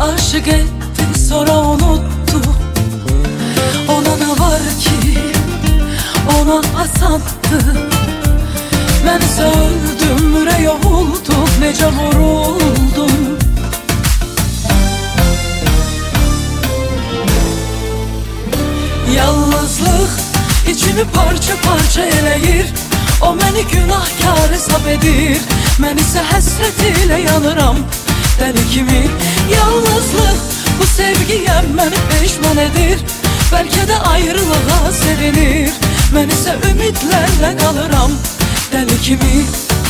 Aşık etti sonra unuttu. Ona ne var ki ona asandı. Ben ise öldüm, yüreğe oldum, nece vuruldum. Yalnızlık içimi parça parça eləyir. O məni günahkar hesab edir. Mən isə həsrət ilə yanıram dəli kimi. Yalnızlıq bu sevgiyə məni peşman edir. Bəlkə də ayrılığa sevinir. Mən isə ümidlərlə qalıram dəli kimi.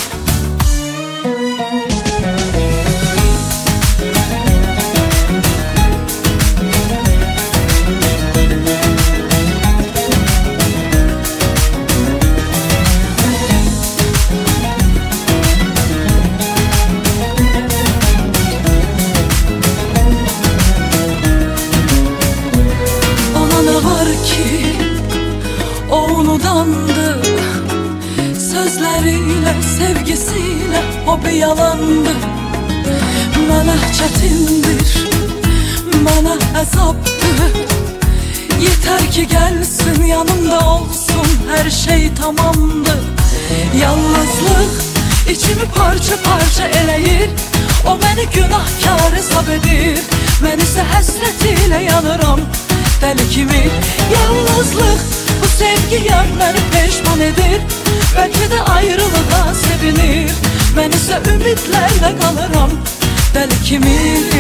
O unudandı, sözleriyle, sevgisiyle o bir yalandı. Bana çetindir, bana azaptır. Yeter ki gelsin, yanımda olsun, her şey tamamdı. Yalnızlık içimi parça parça eləyir. O beni günahkar hesap edir. Ben ise həsretiyle yanıram dəli kimi. Yalnızlık bu sevgiyə məni peşman edir. Bəlkə də ayrılığa sevinir. Mən isə ümidlərlə qalıram dəli kimi.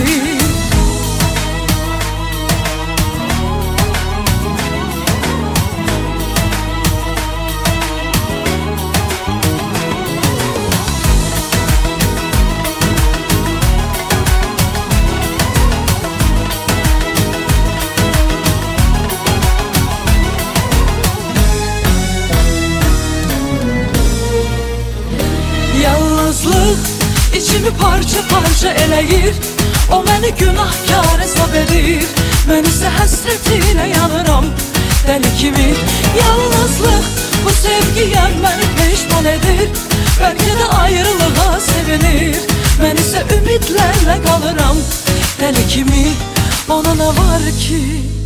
Yalnızlık içimi parça parça eləyir. O məni günahkar hesab edir. Mən isə həsretiyle yanıram dəli kimi. Yalnızlık bu sevgiyə məni peşman edir. Bəlkə də ayrılığa sevinir. Mən isə ümidlərlə qalıram dəli kimi. Ona nə var ki